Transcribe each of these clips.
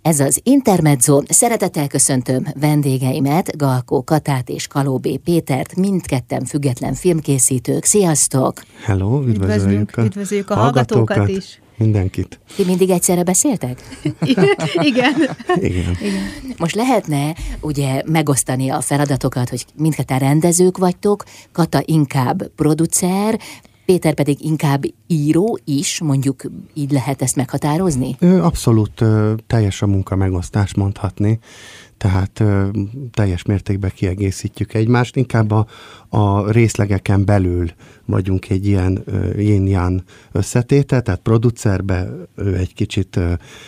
Ez az Intermezzo. Szeretettel köszöntöm vendégeimet, Galkó Katát és Kalóbé Pétert, mindketten független filmkészítők. Sziasztok! Hello, üdvözöljük a hallgatókat is. Mindenkit. Ti mindig egyszerre beszéltek? Igen. Most lehetne ugye megosztani a feladatokat, hogy mindketten rendezők vagytok, Kata inkább producer, Péter pedig inkább író is, mondjuk így lehet ezt meghatározni? Abszolút teljes a munka megosztás mondhatni, tehát teljes mértékben kiegészítjük egymást, inkább a részlegeken belül vagyunk egy ilyen yin-yang összetétel, tehát producerbe ő egy kicsit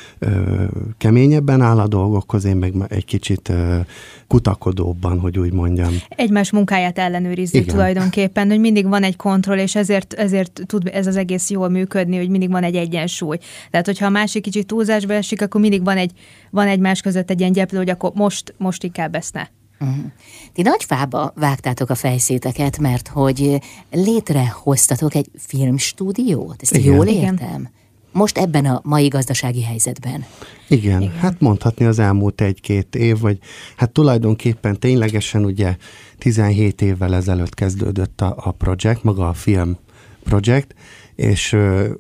keményebben áll a dolgokhoz, én meg egy kicsit kutakodóbban, hogy úgy mondjam. Egymás munkáját ellenőrizzük tulajdonképpen, hogy mindig van egy kontroll, és ezért tud ez az egész jól működni, hogy mindig van egy egyensúly. Tehát, hogyha a másik kicsit túlzásba esik, akkor mindig van egymás között egy ilyen gyeplő, hogy akkor most inkább ezt ne. Uh-huh. Ti nagy fába vágtátok a fejszéteket, mert hogy létrehoztatok egy filmstúdiót, ezt jól értem? Most ebben a mai gazdasági helyzetben. Igen, hát mondhatni az elmúlt 1-2 év, vagy hát tulajdonképpen ténylegesen ugye 17 évvel ezelőtt kezdődött a projekt, maga a film projekt, és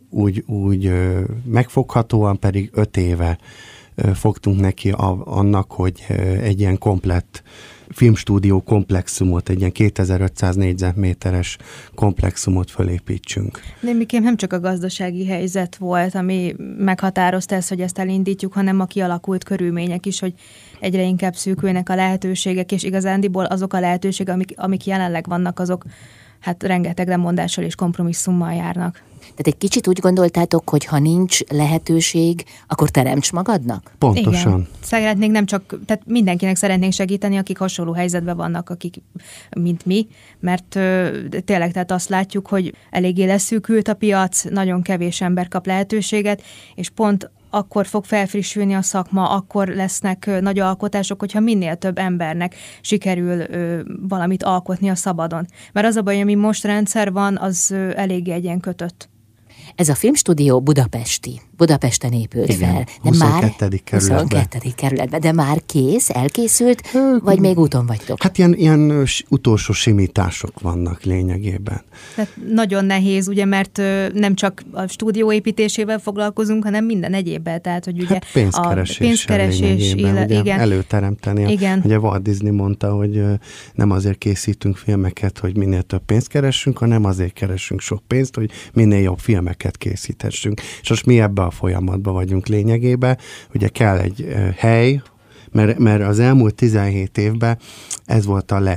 úgy megfoghatóan pedig 5 éve fogtunk neki annak, hogy egy ilyen komplett filmstúdió komplexumot, egy ilyen 2500 négyzetméteres komplexumot fölépítsünk. De Mikém, nem csak a gazdasági helyzet volt, ami meghatározta ezt, hogy ezt elindítjuk, hanem a kialakult körülmények is, hogy egyre inkább szűkülnek a lehetőségek, és igazándiból azok a lehetőségek, amik jelenleg vannak, azok hát rengeteg lemondással és kompromisszummal járnak. Tehát egy kicsit úgy gondoltátok, hogy ha nincs lehetőség, akkor teremts magadnak? Pontosan. Igen. Szeretnénk nem csak, tehát mindenkinek szeretnénk segíteni, akik hasonló helyzetben vannak, akik, mint mi, mert tényleg tehát azt látjuk, hogy eléggé leszűkült a piac, nagyon kevés ember kap lehetőséget, és pont akkor fog felfrissülni a szakma, akkor lesznek nagy alkotások, hogyha minél több embernek sikerül valamit alkotni a szabadon. Mert az a baj, ami most rendszer van, az eléggé egyen kötött. Ez a filmstúdió Budapesten épült fel. De 22. kerületben. De már elkészült, vagy még úton vagytok? Hát ilyen utolsó simítások vannak lényegében. Tehát nagyon nehéz, ugye, mert nem csak a stúdió építésével foglalkozunk, hanem minden egyébben. Tehát, hogy ugye pénzkeresés igen. előteremteni. Igen. Ugye Walt Disney mondta, hogy nem azért készítünk filmeket, hogy minél több pénzt keressünk, hanem azért keresünk sok pénzt, hogy minél jobb filmeket készíthessünk. És most mi ebbe a folyamatban vagyunk lényegében. Ugye kell egy hely, mert az elmúlt 17 évben ez volt a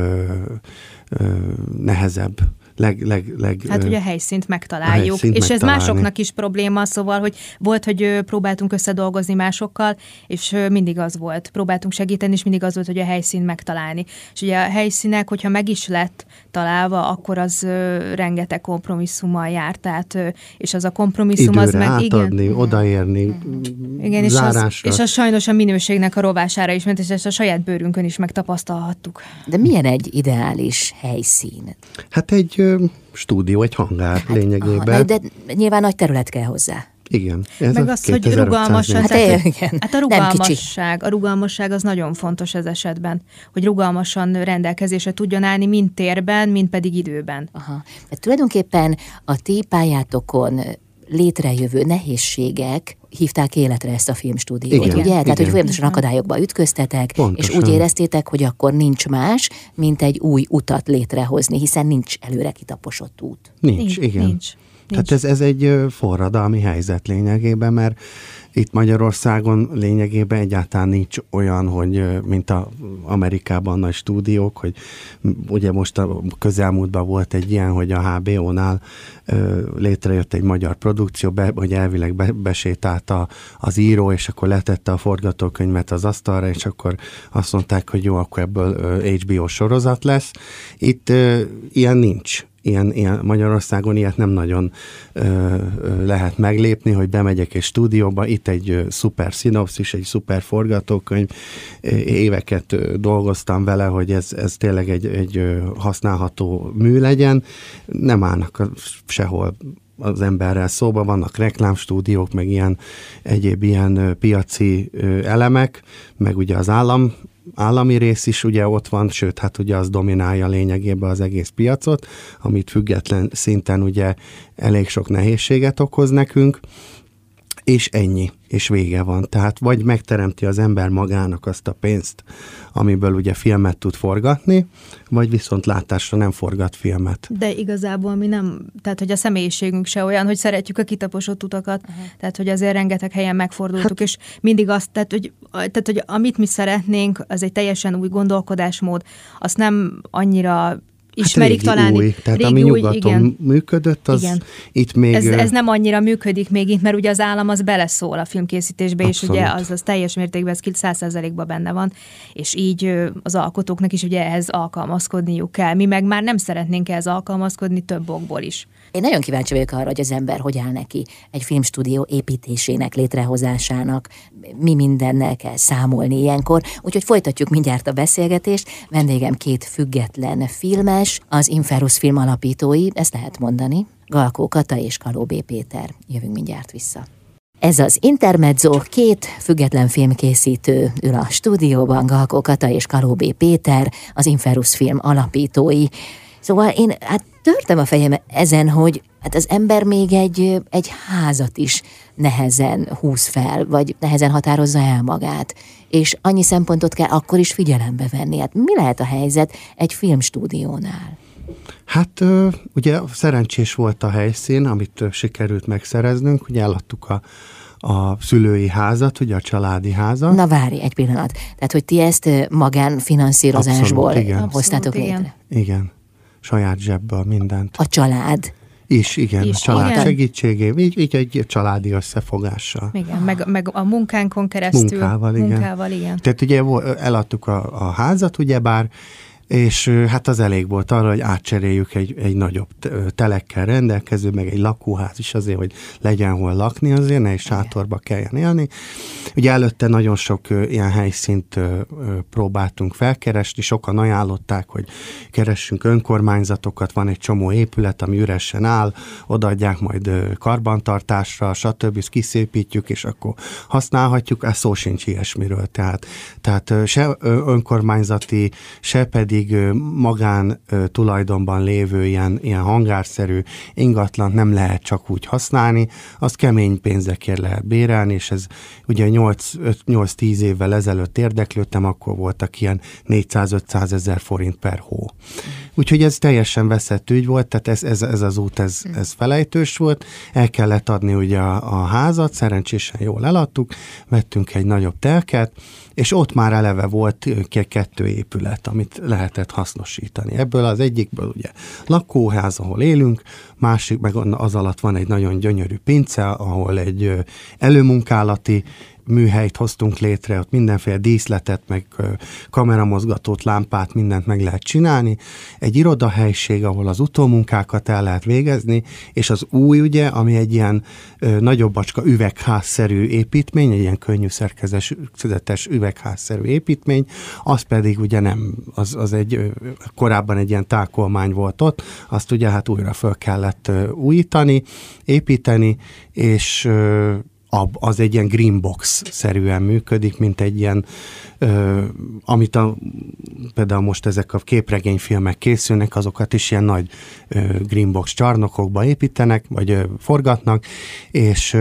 legnehezebb. Hát ugye a helyszínt megtaláljuk, és ez másoknak is probléma, szóval, hogy volt, hogy próbáltunk összedolgozni másokkal, és mindig az volt, próbáltunk segíteni, és mindig az volt, hogy a helyszínt megtalálni. És ugye a helyszínek, hogyha meg is lett találva, akkor az rengeteg kompromisszummal jár, tehát, és az a kompromisszum időre az meg... átadni, igen, odaérni, igen, zárásra. És az sajnos a minőségnek a rovására is ment, és ezt a saját bőrünkön is megtapasztalhattuk. De milyen egy ideális helyszín? Hát egy stúdió, egy hangár lényegében. De nyilván nagy terület kell hozzá. Igen. Meg az, hogy rugalmasan. A rugalmasság az nagyon fontos ez esetben, hogy rugalmasan rendelkezésre tudjon állni mind térben, mind pedig időben. Aha. De tulajdonképpen a ti pályátokon létrejövő nehézségek hívták életre ezt a filmstúdiót, ugye? Tehát, hogy folyamatosan akadályokba ütköztetek, pontosan. És úgy éreztétek, hogy akkor nincs más, mint egy új utat létrehozni, hiszen nincs előre kitaposott út. Nincs. Tehát ez egy forradalmi helyzet lényegében, mert itt Magyarországon lényegében egyáltalán nincs olyan, hogy mint Amerikában nagy stúdiók, hogy ugye most a közelmúltban volt egy ilyen, hogy a HBO-nál létrejött egy magyar produkció, hogy elvileg besétált az író, és akkor letette a forgatókönyvet az asztalra, és akkor azt mondták, hogy jó, akkor ebből HBO sorozat lesz. Itt ilyen nincs. Ilyen Magyarországon ilyet nem nagyon lehet meglépni, hogy bemegyek egy stúdióba, itt egy szuper szinopszis, egy szuper forgatókönyv, éveket dolgoztam vele, hogy ez tényleg egy használható mű legyen, nem állnak sehol az emberrel szóba, vannak reklámstúdiók, meg egyéb ilyen piaci elemek, meg ugye az állami rész is ugye ott van, sőt, hát ugye az dominálja lényegében az egész piacot, amit független szinten ugye elég sok nehézséget okoz nekünk, és ennyi, és vége van. Tehát vagy megteremti az ember magának azt a pénzt, amiből ugye filmet tud forgatni, vagy viszont látásra nem forgat filmet. De igazából mi nem, tehát hogy a személyiségünk se olyan, hogy szeretjük a kitaposott utakat, tehát hogy azért rengeteg helyen megfordultuk, és mindig azt, tehát hogy amit mi szeretnénk, az egy teljesen új gondolkodásmód, azt nem annyira ismerik talán. Új. Tehát ami nyugaton működött, az igen. Itt még... Ez nem annyira működik még itt, mert ugye az állam az beleszól a filmkészítésbe, abszolút. És ugye az teljes mértékben 100%-ban benne van, és így az alkotóknak is ugye ehhez alkalmazkodniuk kell. Mi meg már nem szeretnénk ehhez alkalmazkodni több okból is. Én nagyon kíváncsi vagyok arra, hogy az ember hogy áll neki egy filmstúdió építésének, létrehozásának, mi mindennel kell számolni ilyenkor, úgyhogy folytatjuk mindjárt a beszélgetést. Vendégem 2 független filmes, az Inferus film alapítói, ezt lehet mondani, Galkó Kata és Kaló B. Péter. Jövünk mindjárt vissza. Ez az Intermezzo, 2 független filmkészítő ül a stúdióban, Galkó Kata és Kaló B. Péter, az Inferus film alapítói. Szóval én törtem a fejem ezen, hogy az ember még egy házat is nehezen húz fel, vagy nehezen határozza el magát, és annyi szempontot kell akkor is figyelembe venni. Hát mi lehet a helyzet egy filmstúdiónál? Hát ugye szerencsés volt a helyszín, amit sikerült megszereznünk, ugye eladtuk a szülői házat, ugye a családi házat. Na várj egy pillanat, tehát hogy ti ezt magánfinanszírozásból hoztátok létre? Igen, saját zsebből mindent. A család? Igen, a család igen. Segítségével, így egy családi összefogással. Igen, meg a munkánkon keresztül. Munkával, igen. Tehát ugye eladtuk a házat, ugyebár, és hát az elég volt arra, hogy átcseréljük egy nagyobb telekkel rendelkező, meg egy lakóház is azért, hogy legyen hol lakni azért, ne is sátorba kelljen élni. Ugye előtte nagyon sok ilyen helyszínt próbáltunk felkeresni, sokan ajánlották, hogy keressünk önkormányzatokat, van egy csomó épület, ami üresen áll, odaadják majd karbantartásra, stb. Kiszépítjük, és akkor használhatjuk, ez szó sincs ilyesmiről. Tehát se önkormányzati, se pedig magán tulajdonban lévő ilyen hangárszerű ingatlant nem lehet csak úgy használni, azt kemény pénzekért lehet bérelni, és ez ugye 8-10 évvel ezelőtt érdeklődtem, akkor voltak ilyen 400-500 ezer forint per hó. Úgyhogy ez teljesen veszett ügy volt, tehát ez az út, ez felejtős volt, el kellett adni ugye a házat, szerencsésen jól eladtuk, vettünk egy nagyobb telket, és ott már eleve volt 2 épület, amit lehetett hasznosítani. Ebből az egyikből ugye lakóház, ahol élünk, másik meg az alatt van egy nagyon gyönyörű pince, ahol egy előmunkálati műhelyt hoztunk létre, ott mindenféle díszletet, meg kameramozgatót, lámpát, mindent meg lehet csinálni. Egy irodahelység, ahol az utómunkákat el lehet végezni, és az új ugye, ami egy ilyen nagyobbacska üvegházszerű építmény, egy ilyen könnyű szerkezetes üvegházszerű építmény, az pedig ugye nem, az egy korábban egy ilyen tákolmány volt ott, azt ugye hát újra föl kellett újítani, építeni, és az egy ilyen greenbox-szerűen működik, mint egy ilyen, amit például most ezek a képregényfilmek készülnek, azokat is ilyen nagy greenbox csarnokokba építenek, vagy forgatnak, és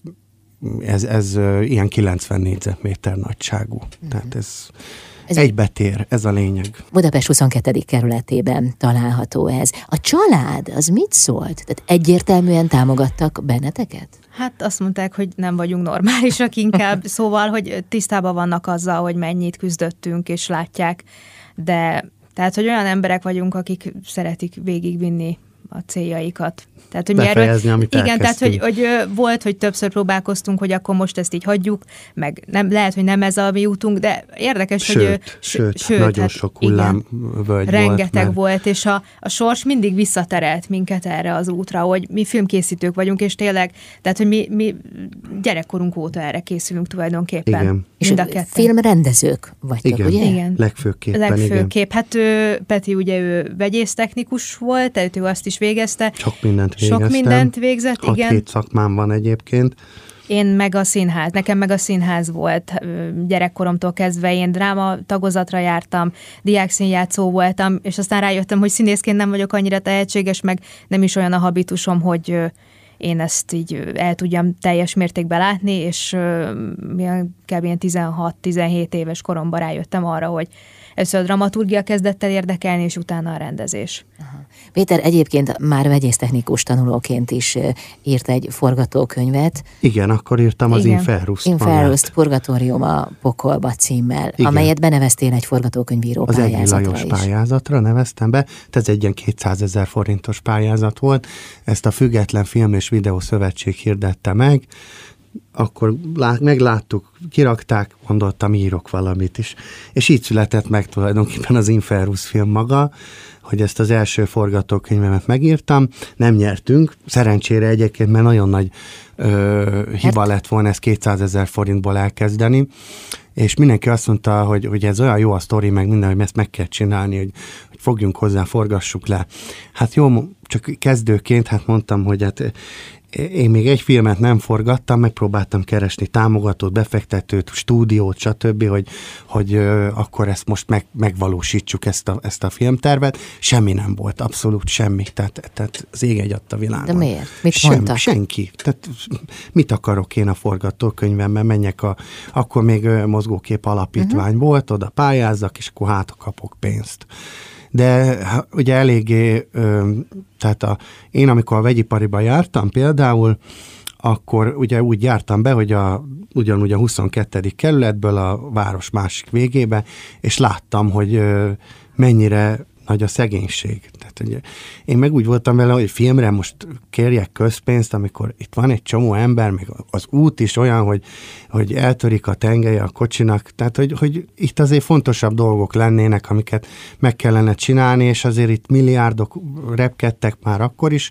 ez ilyen 90 négyzetméter nagyságú. Tehát ez egybetér, ez a lényeg. Budapest 22. kerületében található ez. A család, az mit szólt? Tehát egyértelműen támogattak benneteket? Hát azt mondták, hogy nem vagyunk normálisak inkább, szóval, hogy tisztában vannak azzal, hogy mennyit küzdöttünk, és látják, de tehát, hogy olyan emberek vagyunk, akik szeretik végigvinni a céljaikat. Tehát, hogy befejezni, amit igen, tehát, hogy volt, hogy többször próbálkoztunk, hogy akkor most ezt így hagyjuk, meg nem, lehet, hogy nem ez a mi útunk, de érdekes, sőt, nagyon hát, sok hullámvölgy rengeteg volt, és a sors mindig visszaterelt minket erre az útra, hogy mi filmkészítők vagyunk, és tényleg, tehát, hogy mi gyerekkorunk óta erre készülünk tulajdonképpen. Igen. És filmrendezők vagytok, igen. ugye? Igen, legfőképpen. Hát Peti ugye ő vegyésztechnikus volt, tehát ő azt is is végezte. Sok mindent végeztem. Sok mindent végzett, igen. 6-7 szakmám van egyébként. Én meg a színház, nekem meg a színház volt gyerekkoromtól kezdve, én dráma tagozatra jártam, diákszínjátszó voltam, és aztán rájöttem, hogy színészként nem vagyok annyira tehetséges, meg nem is olyan a habitusom, hogy én ezt így el tudjam teljes mértékben látni, és kb. 16-17 éves koromban rájöttem arra, hogy először a dramaturgia kezdett el érdekelni, és utána a rendezés. Aha. Péter egyébként már vegyésztechnikus tanulóként is írt egy forgatókönyvet. Igen, akkor írtam az Inferust. Inferust, Purgatórium a pokolba címmel, igen, amelyet beneveztél egy forgatókönyvíró az pályázatra Egyi Lajos pályázatra neveztem be, tehát ez egy ilyen 200 000 forintos pályázat volt. Ezt a Független Film és Videó Szövetség hirdette meg, akkor megláttuk, kirakták, gondoltam, írok valamit is. És így született meg tulajdonképpen az Inferus film maga, hogy ezt az első forgatókönyvemet megírtam. Nem nyertünk, szerencsére egyébként, mert nagyon nagy hiba lett volna ezt 200 000 forintból elkezdeni, és mindenki azt mondta, hogy ez olyan jó a sztori, meg minden, hogy ezt meg kell csinálni, hogy fogjunk hozzá, forgassuk le. Hát jó, csak kezdőként, hát mondtam, hogy hát én még egy filmet nem forgattam, megpróbáltam keresni támogatót, befektetőt, stúdiót, stb., hogy akkor ezt most megvalósítsuk ezt a filmtervet. Semmi nem volt, abszolút semmi. Tehát az ég egyadta világon. De miért? Mit mondtak? Senki. Tehát mit akarok én a forgatókönyvemben? Menjek akkor még mozgókép alapítvány volt, oda pályázzak, és akkor kapok pénzt. De ugye eléggé, tehát én amikor a vegyipariba jártam például, akkor ugye úgy jártam be, hogy ugyanúgy a 22. kerületből a város másik végébe, és láttam, hogy mennyire nagy a szegénység. Tehát ugye, én meg úgy voltam vele, hogy filmre most kérjek közpénzt, amikor itt van egy csomó ember, meg az út is olyan, hogy eltörik a tengelye a kocsinak, tehát hogy itt azért fontosabb dolgok lennének, amiket meg kellene csinálni, és azért itt milliárdok repkedtek már akkor is,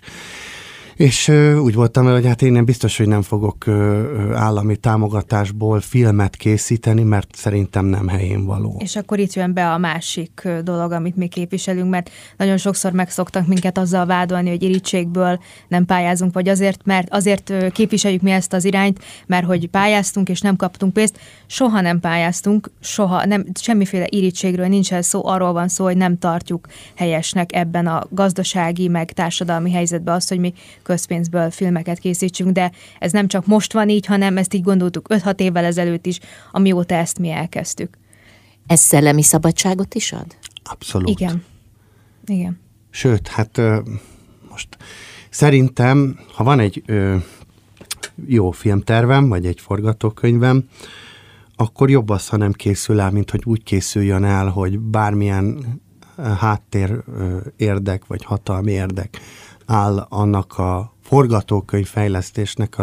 és úgy voltam, hogy hát én nem biztos, hogy nem fogok állami támogatásból filmet készíteni, mert szerintem nem helyén való. És akkor itt jön be a másik dolog, amit mi képviselünk, mert nagyon sokszor megszoktak minket azzal vádolni, hogy irítségből nem pályázunk, vagy azért képviseljük mi ezt az irányt, mert hogy pályáztunk és nem kaptunk pénzt. Soha nem pályáztunk, semmiféle irítségről nincsen szó, arról van szó, hogy nem tartjuk helyesnek ebben a gazdasági, meg társadalmi helyzetben azt, hogy mi közpénzből filmeket készítsünk, de ez nem csak most van így, hanem ezt így gondoltuk 5-6 évvel ezelőtt is, amióta ezt mi elkezdtük. Ez szellemi szabadságot is ad? Abszolút. Igen. Sőt, hát most szerintem, ha van egy jó filmtervem, vagy egy forgatókönyvem, akkor jobb az, ha nem készül el, mint hogy úgy készüljön el, hogy bármilyen háttér érdek, vagy hatalmi érdek áll annak a forgatókönyv fejlesztésnek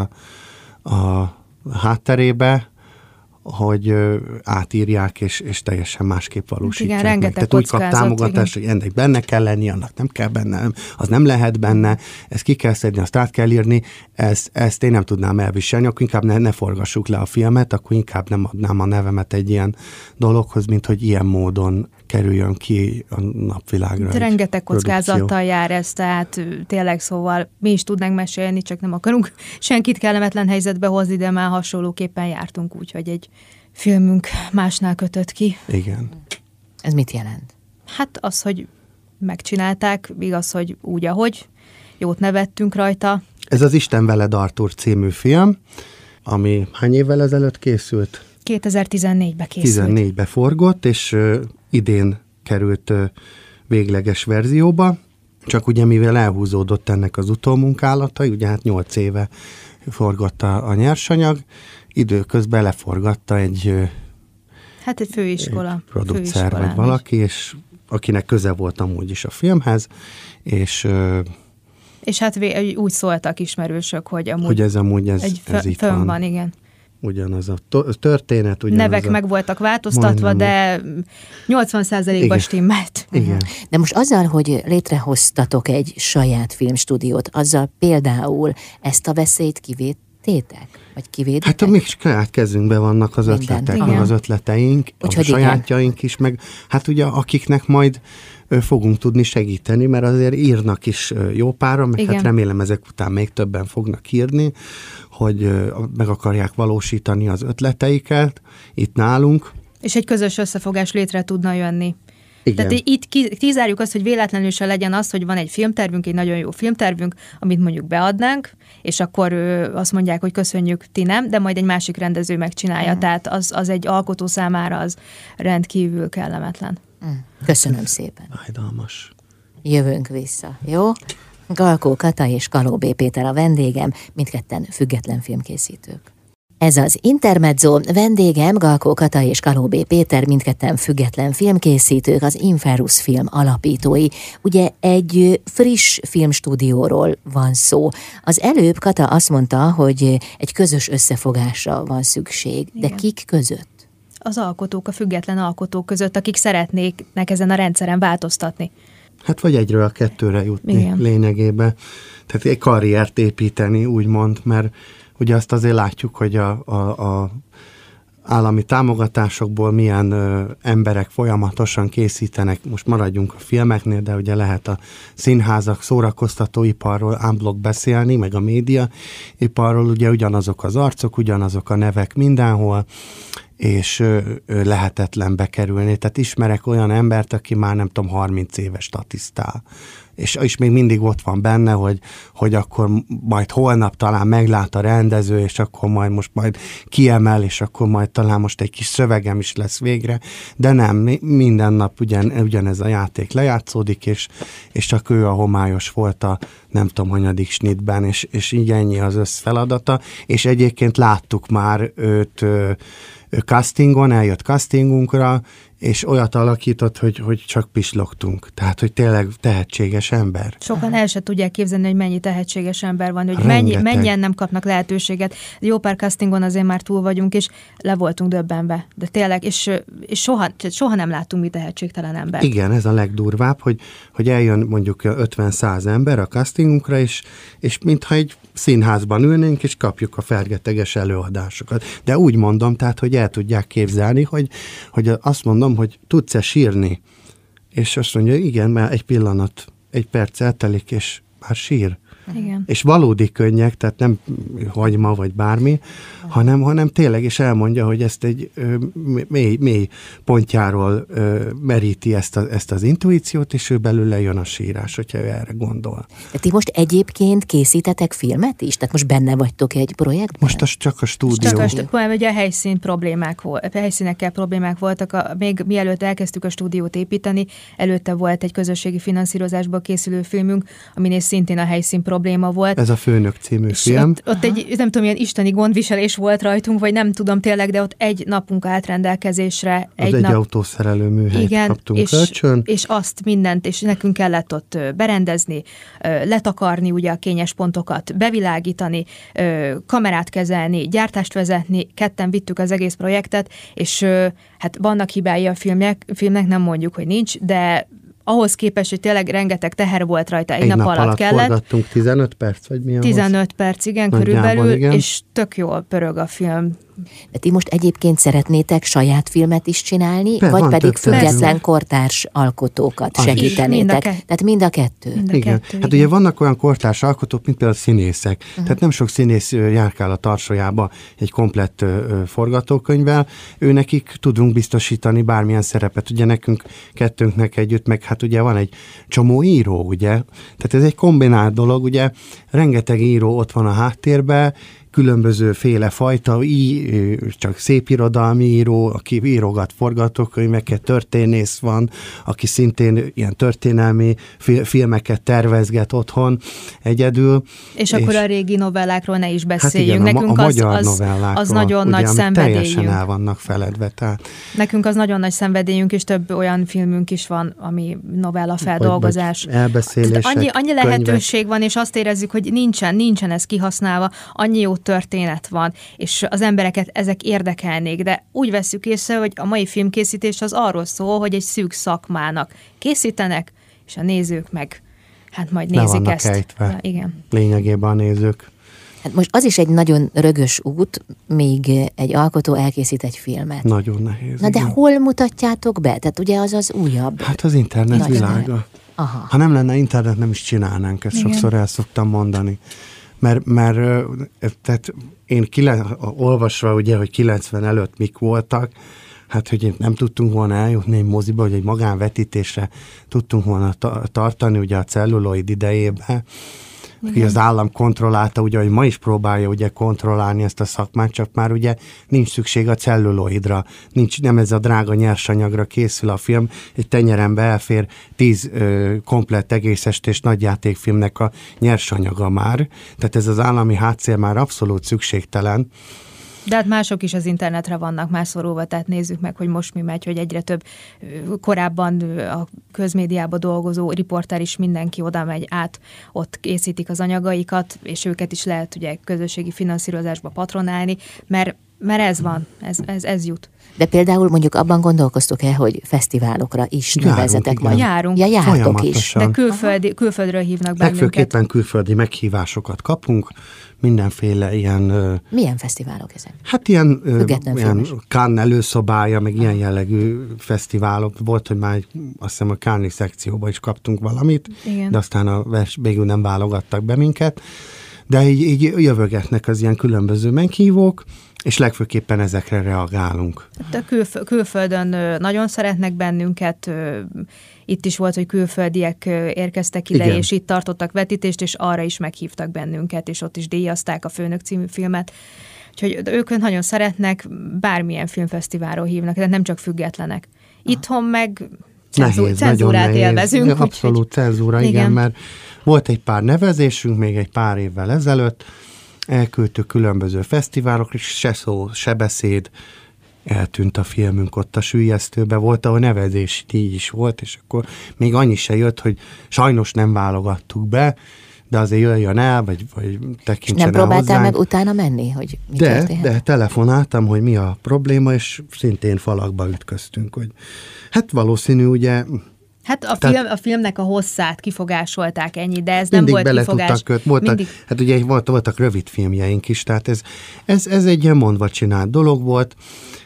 a hátterébe, hogy átírják, és teljesen másképp valósítják. Igen, rengeteg Tehát úgy kap támogatást, hogy ennek benne kell lenni, annak nem kell benne, az nem lehet benne, ezt ki kell szedni, azt át kell írni, ezt én nem tudnám elviselni, akkor inkább ne forgassuk le a filmet, akkor inkább nem adnám a nevemet egy ilyen dologhoz, mint hogy ilyen módon kerüljön ki a napvilágra. Rengeteg kockázattal jár ez, tehát tényleg, szóval mi is tudnánk mesélni, csak nem akarunk senkit kellemetlen helyzetbe hozni, de már hasonlóképpen jártunk úgy, hogy egy filmünk másnál kötött ki. Igen. Ez mit jelent? Hát az, hogy megcsinálták, igaz, hogy úgy, ahogy, jót nevettünk rajta. Ez az Isten veled, Artur című film, ami hány évvel ezelőtt készült? 2014-ben készült. 14-ben forgott, és idén került végleges verzióba, csak ugye mivel elhúzódott ennek az utómunkálata, ugye hát 8 éve forgott a nyersanyag, időközben leforgatta egy főiskola. Egy producer vagy valaki, és akinek köze volt amúgy is a filmhez, és hát úgy szóltak ismerősök, hogy amúgy, hogy ez itt van, igen. Ugyanaz a történet. Nevek meg voltak változtatva, de 80%-ban stimmelt. Igen. De most azzal, hogy létrehoztatok egy saját filmstúdiót, azzal például ezt a veszélyt kivédtétek? Vagy kivéditek? Hát a mi saját kezünkben vannak az ötletek, meg az ötleteink, a sajátjaink is, meg hát ugye akiknek majd fogunk tudni segíteni, mert azért írnak is jó páran, meg Igen. hát remélem ezek után még többen fognak írni, hogy meg akarják valósítani az ötleteiket itt nálunk. És egy közös összefogás létre tudna jönni. Igen. Tehát itt kizárjuk azt, hogy véletlenül se legyen az, hogy van egy filmtervünk, egy nagyon jó filmtervünk, amit mondjuk beadnánk, és akkor azt mondják, hogy köszönjük, ti nem, de majd egy másik rendező megcsinálja. Tehát az egy alkotó számára az rendkívül kellemetlen. Köszönöm szépen. Fájdalmas. Jövünk vissza, jó? Galkó Kata és Kaló B. Péter a vendégem, mindketten független filmkészítők. Ez az Intermezzo, vendégem Galkó Kata és Kaló B. Péter, mindketten független filmkészítők, az Inferus film alapítói. Ugye egy friss filmstúdióról van szó. Az előbb Kata azt mondta, hogy egy közös összefogásra van szükség, de Igen. kik között? Az alkotók, a független alkotók között, akik szeretnének ezen a rendszeren változtatni. Hát vagy egyről a kettőre jutni Igen. lényegében. Tehát egy karriert építeni, úgymond, mert ugye azt azért látjuk, hogy a állami támogatásokból milyen emberek folyamatosan készítenek, most maradjunk a filmeknél, de ugye lehet a színházak, szórakoztatóiparról unblock beszélni, meg a médiaiparról, ugye ugyanazok az arcok, ugyanazok a nevek mindenhol, és lehetetlen bekerülni. Tehát ismerek olyan embert, aki már nem tudom, 30 éves statisztál. És még mindig ott van benne, hogy akkor majd holnap talán meglát a rendező, és akkor majd kiemel, és akkor majd talán most egy kis szövegem is lesz végre, de nem, minden nap ugyanez a játék lejátszódik, és csak ő a homályos volt a nem tudom, hanyadik snitben, és így ennyi az összfeladata, és egyébként láttuk már őt castingon, eljött castingunkra, és olyat alakított, hogy csak pislogtunk. Tehát, hogy tényleg tehetséges ember. Sokan el se tudják képzelni, hogy mennyi tehetséges ember van, hogy Rengeteg. mennyien nem kapnak lehetőséget. Jó pár castingon azért már túl vagyunk, és le voltunk döbbenve. De tényleg, és soha nem láttunk mi tehetségtelen ember. Igen, ez a legdurvább, hogy eljön mondjuk 50-100 ember a castingunkra, és mintha egy színházban ülnénk, és kapjuk a fergeteges előadásokat. De úgy mondom, tehát, hogy el tudják képzelni, hogy azt mondom, hogy tudsz-e sírni? És azt mondja, igen, mert egy pillanat, egy perc eltelik, és már sír. Igen. És valódi könnyek, tehát nem hagyma vagy bármi, hanem tényleg, és elmondja, hogy ezt egy mély pontjáról meríti ezt az intuíciót, és ő belőle jön a sírás, hogyha ő erre gondol. De ti most egyébként készítetek filmet is? Tehát most benne vagytok egy projektben? Most csak a stúdió. Ugye a helyszínekkel problémák voltak. Még mielőtt elkezdtük a stúdiót építeni, előtte volt egy közösségi finanszírozásból készülő filmünk, aminél szintén a helyszín probléma volt. Ez a Főnök című és film. Ott egy, nem tudom, ilyen isteni gondviselés volt rajtunk, vagy nem tudom tényleg, de ott egy napunk állt rendelkezésre. Egy autószerelő műhelyt kaptunk kölcsön. És azt mindent, és nekünk kellett ott berendezni, letakarni ugye a kényes pontokat, bevilágítani, kamerát kezelni, gyártást vezetni, ketten vittük az egész projektet, és hát vannak hibái a filmnek, nem mondjuk, hogy nincs, de ahhoz képest, hogy tényleg rengeteg teher volt rajta, egy nap alatt kellett. Forgattunk 15 perc, vagy mi 15 perc, igen, körülbelül, igen. És tök jól pörög a film. De ti most egyébként szeretnétek saját filmet is csinálni, vagy pedig független kortárs alkotókat segítenétek? Tehát mind a kettő. Igen. Hát ugye vannak olyan kortárs alkotók, mint például színészek. Tehát nem sok színész járkál a tarsolyába egy komplett forgatókönyvvel. Nekik tudunk biztosítani bármilyen szerepet. Ugye nekünk, kettőnknek együtt, meg hát ugye van egy csomó író, ugye? Tehát ez egy kombinált dolog, ugye? Rengeteg író ott van a háttérben, különböző féle fajta, csak szépirodalmi író, aki írogat forgatókönyveket, történész van, aki szintén ilyen történelmi filmeket tervezget otthon egyedül. És akkor a régi novellákról ne is beszéljünk. Hát igen, nekünk a magyar novellákról, az nagyon ugye, nagy szenvedélyünk. Teljesen el vannak feledve. Tehát. Nekünk az nagyon nagy szenvedélyünk, és több olyan filmünk is van, ami novella feldolgozás. Elbeszélések, annyi lehetőség van, és azt érezzük, hogy nincsen ez kihasználva, annyi jó történet van, és az embereket ezek érdekelnék, de úgy vesszük észre, hogy a mai filmkészítés az arról szól, hogy egy szűk szakmának készítenek, és a nézők meg hát majd nézik ezt. Ejtve. Igen. Lényegében a nézők. Hát most az is egy nagyon rögös út, míg egy alkotó elkészít egy filmet. Nagyon nehéz. Na de hol mutatjátok be? Tehát ugye az újabb. Hát az internet világa. Aha. Ha nem lenne internet, nem is csinálnánk, ezt sokszor el szoktam mondani. Mert tehát én olvasva ugye, hogy 90 előtt mik voltak, hát hogy nem tudtunk volna eljutni egy moziba, hogy egy magánvetítésre tudtunk volna tartani ugye a celluloid idejében, hogy az állam kontrollálta, ugye, hogy ma is próbálja ugye kontrollálni ezt a szakmát, csak már ugye nincs szükség a celluloidra, nem ez a drága nyersanyagra készül a film, egy tenyerembe elfér 10 komplett egész estés nagyjátékfilmnek a nyersanyaga már, tehát ez az állami hátszél már abszolút szükségtelen. De hát mások is az internetre vannak már szorulva, tehát nézzük meg, hogy most mi megy, hogy egyre több korábban a közmédiában dolgozó riporter is mindenki oda megy át, ott készítik az anyagaikat, és őket is lehet ugye közösségi finanszírozásba patronálni, mert ez van, ez jut. De például mondjuk abban gondolkoztok-e, hogy fesztiválokra is nevezetek majd? Járunk. Ja, jártok is. De külföldről hívnak bennünket. Legfőképpen külföldi meghívásokat kapunk, mindenféle ilyen... Milyen fesztiválok ezek? Hát ilyen Cannes előszobája, meg ilyen jellegű fesztiválok. Volt, hogy már azt hiszem a Cannes szekcióban is kaptunk valamit, igen. De aztán végül nem válogattak be minket. De így jövögetnek az ilyen különböző meghívók, és legfőképpen ezekre reagálunk. De külföldön nagyon szeretnek bennünket, itt is volt, hogy külföldiek érkeztek ide, igen. És itt tartottak vetítést, és arra is meghívtak bennünket, és ott is díjazták a Főnök című filmet. Úgyhogy ők nagyon szeretnek, bármilyen filmfesztiválról hívnak, de nem csak függetlenek. Itthon meg cenzúrát élvezünk. Abszolút cenzúra, igen, mert volt egy pár nevezésünk még egy pár évvel ezelőtt, elküldtük különböző fesztiválokra, és se szó, se beszéd, eltűnt a filmünk ott a süllyesztőbe, volt, ahol nevezési díj is volt, és akkor még annyi se jött, hogy sajnos nem válogattuk be, de azért jöjjön el, vagy tekintsen el. Nem próbáltál meg utána menni, hogy mi történt? De telefonáltam, hogy mi a probléma, és szintén falakba ütköztünk, hogy hát valószínű, ugye... Hát a filmnek a hosszát kifogásolták ennyi, de ez nem volt kifogás. Hát ugye voltak rövid filmjeink is, tehát ez egy ilyen mondva csinált dolog volt.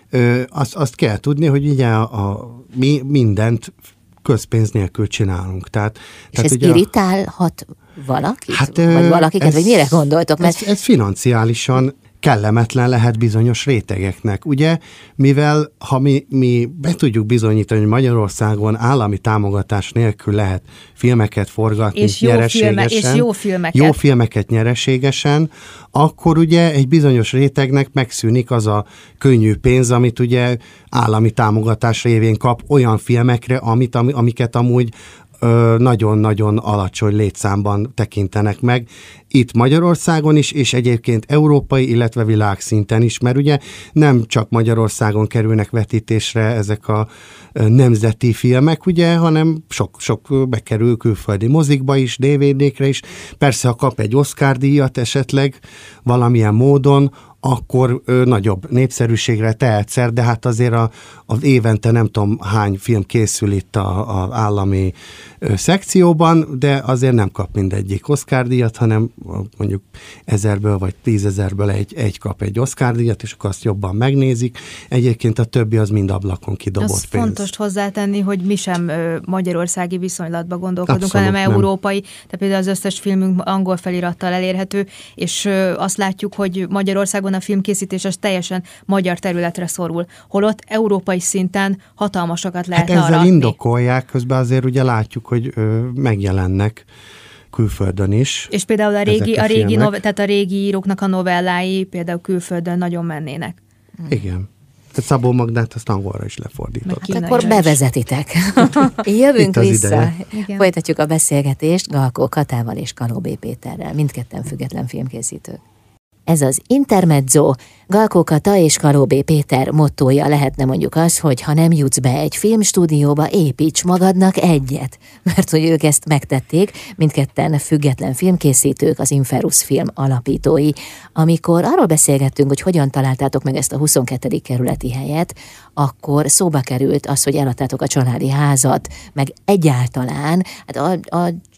Azt kell tudni, hogy ugye mi mindent közpénz nélkül csinálunk. És ez irritálhat valakit? Hát, vagy valakiket? Vagy mire gondoltok? Mert... Ez financiálisan kellemetlen lehet bizonyos rétegeknek. Ugye, mivel ha mi be tudjuk bizonyítani, hogy Magyarországon állami támogatás nélkül lehet filmeket forgatni és nyereségesen, jó filmeket nyereségesen, akkor ugye egy bizonyos rétegnek megszűnik az a könnyű pénz, amit ugye állami támogatás révén kap olyan filmekre, amiket amúgy nagyon-nagyon alacsony létszámban tekintenek meg. Itt Magyarországon is, és egyébként európai, illetve világszinten is, mert ugye nem csak Magyarországon kerülnek vetítésre ezek a nemzeti filmek, ugye, hanem sok bekerül külföldi mozikba is, DVD-kre is. Persze, ha kap egy Oscar-díjat esetleg valamilyen módon, akkor nagyobb népszerűségre tehetsz, de hát azért az évente nem tudom hány film készül itt az állami szekcióban, de azért nem kap mindegyik Oscar-díjat, hanem mondjuk 1000-ből vagy 10.000-ből egy kap egy Oscar-díjat, és akkor azt jobban megnézik. Egyébként a többi az mind ablakon kidobott az pénz. Fontos hozzátenni, hogy mi sem magyarországi viszonylatba gondolkodunk, abszolút hanem európai. Tehát például az összes filmünk angol felirattal elérhető, és azt látjuk, hogy Magyarországon a filmkészítés az teljesen magyar területre szorul. Holott európai szinten hatalmasokat lehetne aratni. Ezzel indokolják, közben azért ugye látjuk, hogy megjelennek külföldön is. És például a régi íróknak a novellái például külföldön nagyon mennének. Igen. Tehát Szabó Magdát azt angolra is lefordított. Hát akkor bevezetitek. Jövünk vissza. Folytatjuk a beszélgetést Galkó Katával és Kaló B. Péterrel, mindketten független filmkészítők. Ez az Intermezzo. Galkó Kata és Kaló B. Péter mottója lehetne mondjuk az, hogy ha nem jutsz be egy filmstúdióba, építs magadnak egyet. Mert hogy ők ezt megtették, mindketten független filmkészítők, az Inferus Film alapítói. Amikor arról beszélgettünk, hogy hogyan találtátok meg ezt a 22. kerületi helyet, akkor szóba került az, hogy eladtátok a családi házat, meg egyáltalán hát a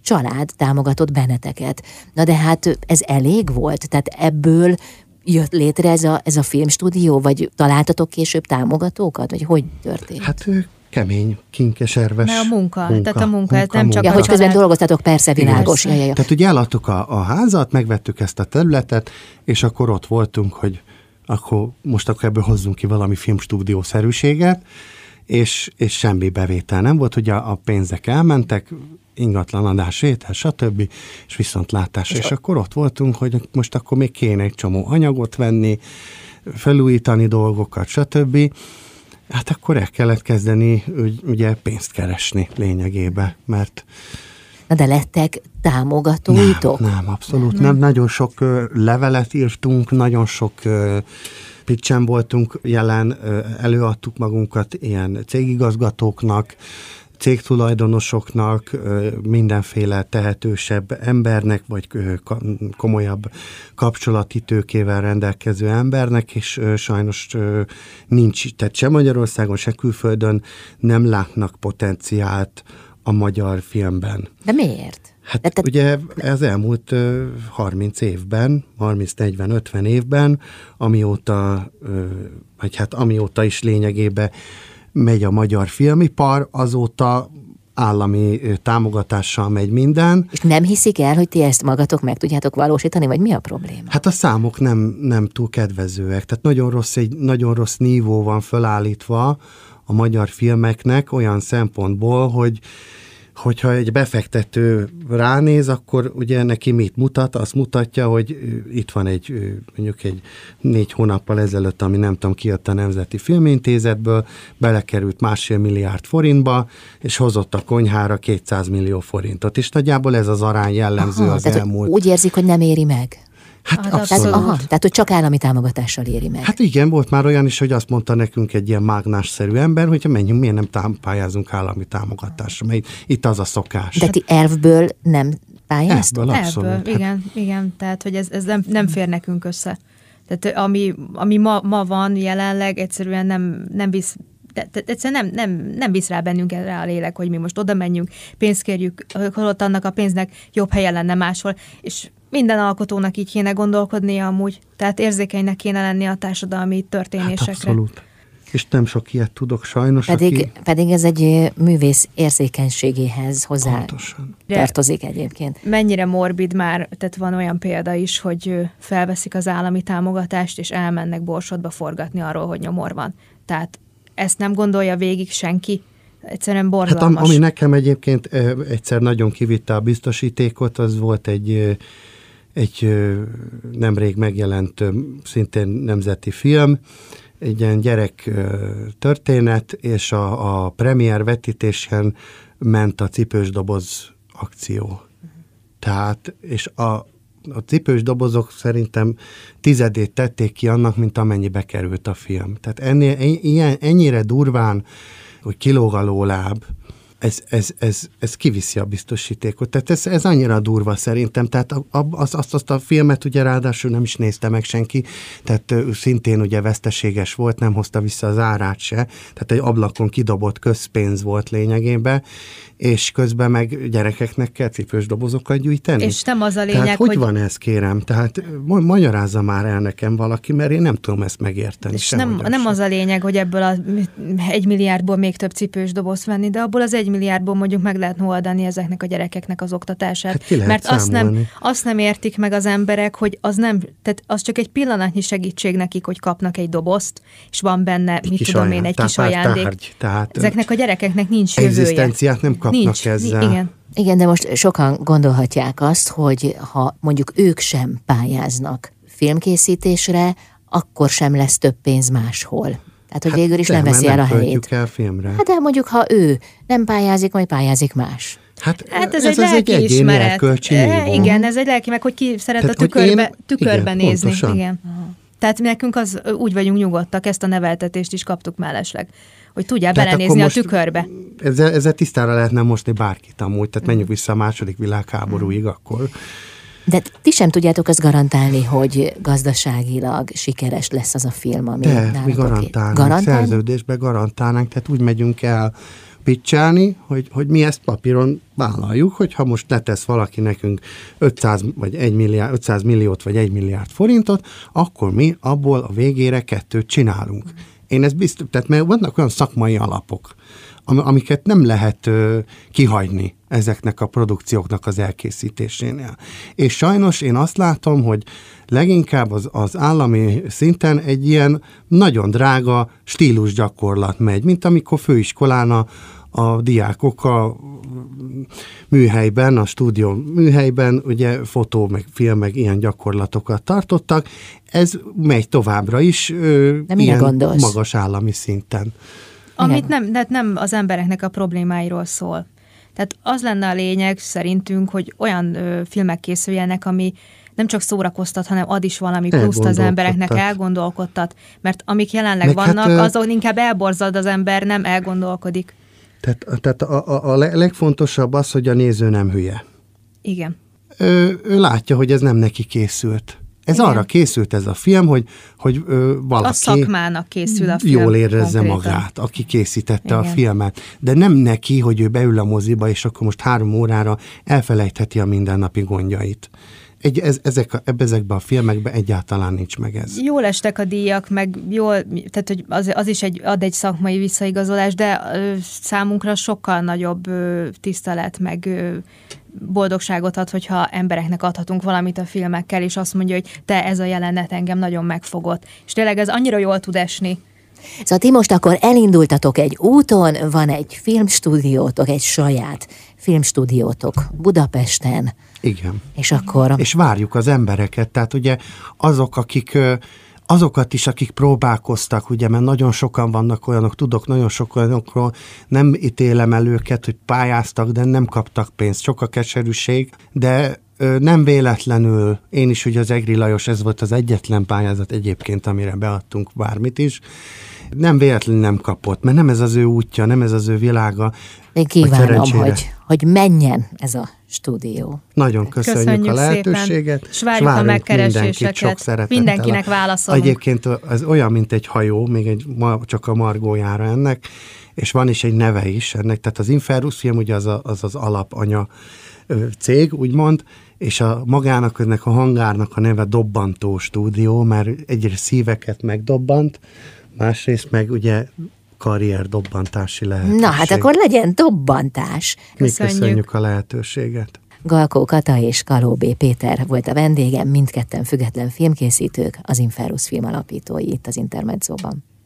család támogatott benneteket. Na de hát ez elég volt? Tehát ebből jött létre ez a filmstúdió, vagy találtatok később támogatókat, vagy hogy történt? Hát kemény, kinkeserves munka. Tehát a munka, ez nem csak ja, hogy közben dolgoztatok, persze, világos. Ja. Tehát ugye eladtuk a házat, megvettük ezt a területet, és akkor ott voltunk, hogy akkor ebből hozzunk ki valami filmstúdiószerűséget, és semmi bevétel nem volt, ugye a pénzek elmentek, ingatlanadás, étel, stb. És viszontlátás. És akkor ott voltunk, hogy most akkor még kéne egy csomó anyagot venni, felújítani dolgokat, stb. Hát akkor el kellett kezdeni ugye pénzt keresni lényegében, mert... Na de lettek támogatóitok? Nem, abszolút nem. Nagyon sok levelet írtunk, nagyon sok pitchen voltunk jelen, előadtuk magunkat ilyen cégigazgatóknak, cégtulajdonosoknak, mindenféle tehetősebb embernek, vagy komolyabb kapcsolati tőkével rendelkező embernek, és sajnos nincs, tehát se Magyarországon, se külföldön nem látnak potenciált a magyar filmben. De miért? Hát ugye az elmúlt 30 évben, 30-40-50 évben, amióta is lényegében megy a magyar filmipar, azóta állami támogatással megy minden. És nem hiszik el, hogy ti ezt magatok meg tudjátok valósítani, vagy mi a probléma? Hát a számok nem túl kedvezőek, tehát nagyon rossz nívó van fölállítva a magyar filmeknek olyan szempontból, hogyha egy befektető ránéz, akkor ugye neki mit mutat? Azt mutatja, hogy itt van mondjuk egy 4 hónappal ezelőtt, ami nem tudom, kijött a Nemzeti Filmintézetből, belekerült 1,5 milliárd forintba, és hozott a konyhára 200 millió forintot. És nagyjából ez az arány jellemző az elmúlt. Úgy érzik, hogy nem éri meg? Hát abszolút. Tehát, hogy csak állami támogatással éri meg. Hát igen, volt már olyan is, hogy azt mondta nekünk egy ilyen mágnásszerű ember, hogyha menjünk, miért nem pályázunk állami támogatásra, mert itt az a szokás. De ti elvből nem pályáztok? Abszolút. Igen, tehát hogy ez nem fér nekünk össze. Tehát ami ma van jelenleg, egyszerűen nem visz, egyszerűen nem visz rá bennünk rá a lélek, hogy mi most oda menjünk, pénzt kérjük, holott annak a pénznek jobb helye lenne máshol, és minden alkotónak így kéne gondolkodnia amúgy, tehát érzékenynek kéne lenni a társadalmi történésekre. Hát abszolút. És nem sok ilyet tudok sajnos. Pedig ez egy művész érzékenységéhez hozzá tartozik egyébként. Mennyire morbid már, tehát van olyan példa is, hogy felveszik az állami támogatást, és elmennek Borsodba forgatni arról, hogy nyomor van. Tehát ezt nem gondolja végig senki. Egyszerűen borzalmas. Hát ami nekem egyébként egyszer nagyon kivitte a biztosítékot, az volt egy nemrég megjelent szintén nemzeti film, egy ilyen gyerek történet, és a premier vetítésen ment a cipős doboz akció. Tehát, és a cipős dobozok szerintem 10-ét tették ki annak, mint amennyibe került a film. Tehát ennyire durván, hogy kilóg a lóláb, ez kiviszi a biztosítékot. Tehát ez annyira durva szerintem. Tehát azt a filmet ugye ráadásul nem is nézte meg senki, tehát szintén ugye veszteséges volt, nem hozta vissza az árát se, tehát egy ablakon kidobott közpénz volt lényegében, és közben meg gyerekeknek kell cipős dobozokat gyűjteni. És nem az a lényeg, tehát hogy van ez, kérem? Tehát magyarázza már el nekem valaki, mert én nem tudom ezt megérteni. És nem az a lényeg, hogy ebből az 1 milliárdból még több cipős dobozt venni, de abból az 1 milliárdból mondjuk meg lehetne oldani ezeknek a gyerekeknek az oktatását. Hát mert azt nem értik meg az emberek, hogy tehát az csak egy pillanatnyi segítség nekik, hogy kapnak egy dobozt, és van benne, egy kis ajándék. Tehát ezeknek a gyerekeknek nincs jövője. Egzisztenciát nem kapnak ezzel. Igen, de most sokan gondolhatják azt, hogy ha mondjuk ők sem pályáznak filmkészítésre, akkor sem lesz több pénz máshol. Tehát, hogy végül is nem veszi el a helyét. El filmre. Hát de mondjuk, ha ő nem pályázik, majd pályázik más. Hát ez egy lelkiismeret. Igen, ez egy lelki, meg hogy ki szeret a tükörbe nézni. Igen. Tehát nekünk úgy vagyunk nyugodtak, ezt a neveltetést is kaptuk mellesleg, hogy tudjál belenézni a tükörbe. Ezzel tisztára lehetne mosni bárkit amúgy, tehát menjünk vissza a II. Világháborúig akkor. De ti sem tudjátok azt garantálni, hogy gazdaságilag sikeres lesz az a film, ami mi garantálnánk, szerződésbe garantálnánk, tehát úgy megyünk el pitchelni, hogy mi ezt papíron vállaljuk, hogyha most letesz valaki nekünk 500 milliót vagy 1 milliárd forintot, akkor mi abból a végére 2 csinálunk. Én ezt biztos, tehát mert vannak olyan szakmai alapok, amiket nem lehet kihagyni ezeknek a produkcióknak az elkészítésénél. És sajnos én azt látom, hogy leginkább az állami szinten egy ilyen nagyon drága stílusgyakorlat megy, mint amikor főiskolán a diákok a műhelyben, a stúdió műhelyben, ugye fotó, meg film, meg ilyen gyakorlatokat tartottak. Ez megy továbbra is ilyen magas állami szinten. Amit nem az embereknek a problémáiról szól. Tehát az lenne a lényeg szerintünk, hogy olyan filmek készüljenek, ami nem csak szórakoztat, hanem ad is valami pluszt az embereknek, elgondolkodtat. Mert amik jelenleg vannak, azon inkább elborzad az ember, nem elgondolkodik. Tehát a legfontosabb az, hogy a néző nem hülye. Igen. Ő látja, hogy ez nem neki készült. Ez arra készült ez a film, hogy valaki a szakmának készül a film. Jól érezze magát, aki készítette a filmet. De nem neki, hogy ő beül a moziba, és akkor most 3 órára elfelejtheti a mindennapi gondjait. Ezekben a filmekben egyáltalán nincs meg ez. Jól estek a díjak, meg jól, tehát hogy az is ad egy szakmai visszaigazolást, de számunkra sokkal nagyobb tisztelet, meg boldogságot ad, hogyha embereknek adhatunk valamit a filmekkel, és azt mondja, hogy te, ez a jelenet engem nagyon megfogott. És tényleg ez annyira jól tud esni. Szóval ti most akkor elindultatok egy úton, van egy filmstúdiótok, egy saját filmstúdiótok Budapesten. Igen. És akkor... És várjuk az embereket, tehát ugye azokat is, akik próbálkoztak, ugye, mert nagyon sokan vannak olyanok, tudok nagyon sok olyanokról, nem ítélem el őket, hogy pályáztak, de nem kaptak pénzt. Sok a keserűség, de nem véletlenül, én is ugye az Egri Lajos, ez volt az egyetlen pályázat egyébként, amire beadtunk bármit is, nem véletlenül nem kapott, mert nem ez az ő útja, nem ez az ő világa. Én kívánom, hogy menjen ez a stúdió. Nagyon köszönjük a lehetőséget. És várjuk a megkereséseket. Mindenkinek válaszolunk. Egyébként ez olyan, mint egy hajó, még csak a margójára ennek, és van is egy neve is ennek, tehát az Inferus film ugye az alapanya cég, úgymond, és magának, ennek a hangárnak a neve Dobbantó Stúdió, mert egyrészt szíveket megdobbant, másrészt meg ugye karrierdobbantási lehetőség. Na, hát akkor legyen dobbantás. Mi köszönjük a lehetőséget. Galkó Kata és Kaló B. Péter volt a vendégem, mindketten független filmkészítők, az Inferus film alapítói itt az Intermedzóban.